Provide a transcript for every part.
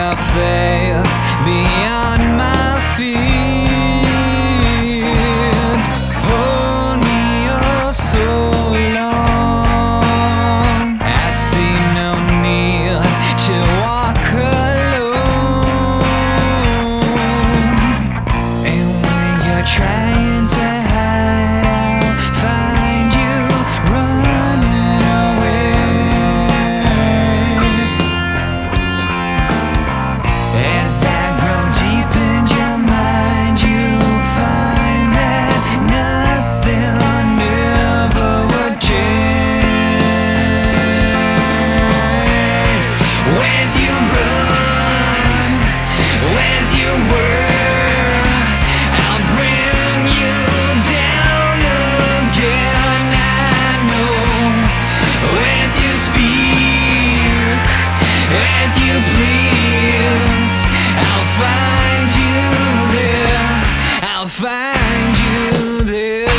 your face beyond my feet. Hold me oh so long. I see no need to walk alone. And when you're trying to hide, I'll find you running away. As I grow deep in your mind, you'll find that nothing ever would change. Where's you run, where's you were, I'll bring you down again. I know. Where's you speak, as you please, I'll find you there, I'll find you there.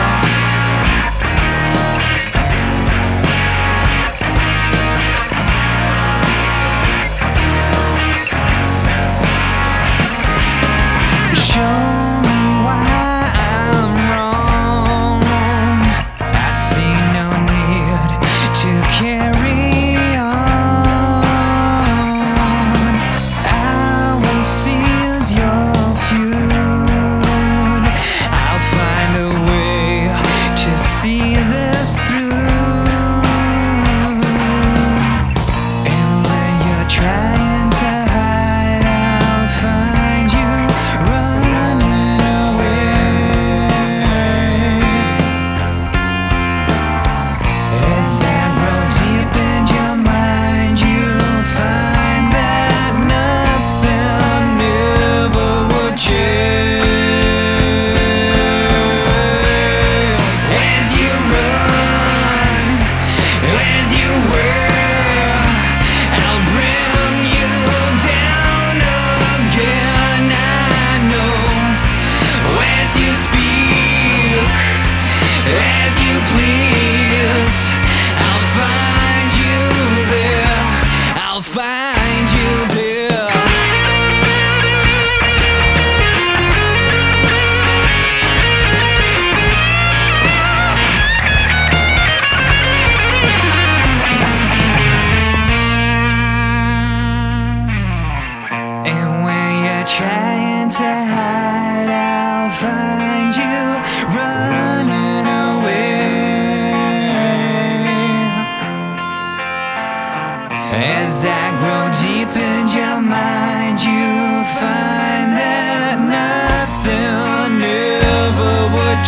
Show me why I'm wrong. I see no need to carry on. I will seize your feud. I'll find a way to see this through. And when you're trying to hide, I'll find you running away. As I grow deep in your mind, you'll find that nothing ever would change. As you run, as you were, I'll bring you down again. I know. As you speak, as you please, I'll find you there, I'll find you there. And when you're trying to hide, I'll find you running away. As I grow deep in your mind, you'll find that nothing ever would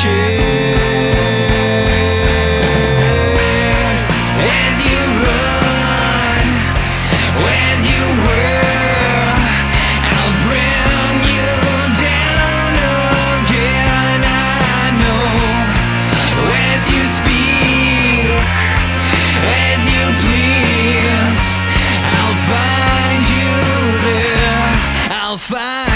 change. As you run, as you were, I'll bring you down again. I know. As you speak, as you please, I'll find you there, I'll find